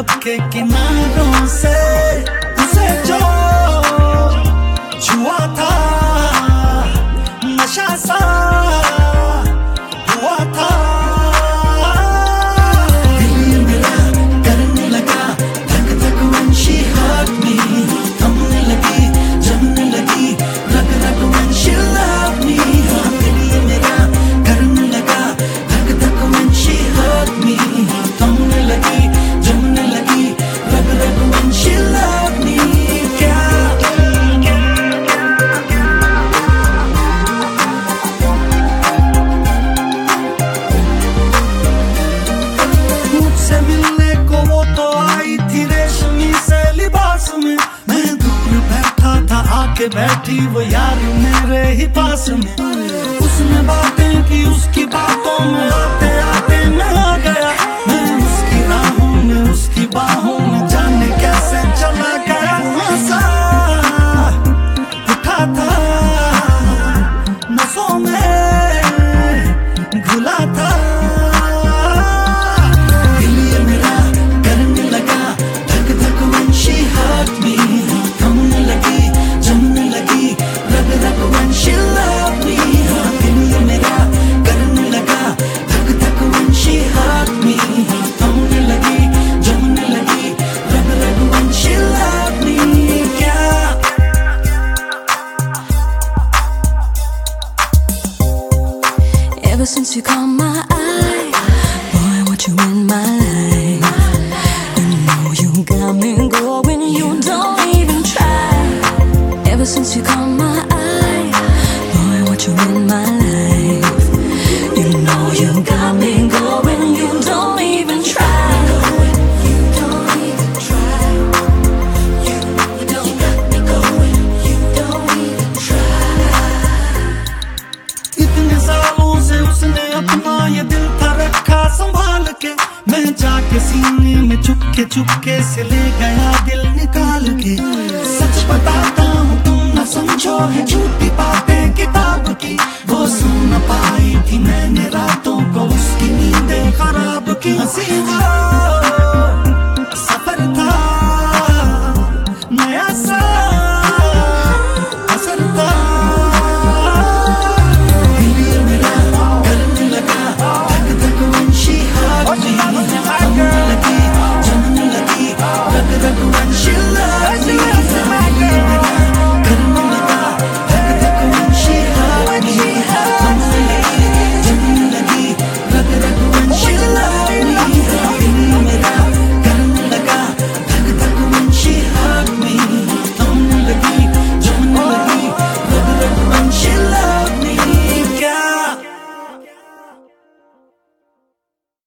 के किनारों से उसे जो छुआ था नशा सा हुआ था। दिल मेरा करने लगा धक धक when she hurt me, थमने लगी जमने लगी रग रग when she loved me। हाँ दिल मेरा करने लगा धक धक when she hurt me, थमने लगी जमने लगी रग रग when she loved me। क्या मुझसे मिलने को वो तो आई थी रेशमी से लिबास में, मैं दूर बैठा था आके बैठी वो यार मेरे ही पास में। उसने बातें की उसकी बातों में आते आते मैं आ गया, मैं उसकी राहों में उसकी बाहों में जाने कैसे चला गया। हंसा उठा था नसों में घुला था। दिल ये मेरा करने लगा धक धक when she hurt me, थमने लगी जमने लगी रग रग when she loved me। हाँ दिल ये मेरा करने लगा धक धक when she hurt me, थमने लगी जमने लगी रग रग when she loved me। क्या Ever since you caught my eye, boy, I want you in my life. You know you got me going, you don't even try. Ever since you caught my eye, boy, I want you in my life. You know you got me going, you don't even try. You don't even try. You don't got me going, you don't even try. इतने सालों से उसने अपना ये दिल था रखा संभाल के, मैं जाके सीने में चुपके से ले गया दिल निकाल के। सच बताता हूँ तुम न समझो है झूठी बातें किताब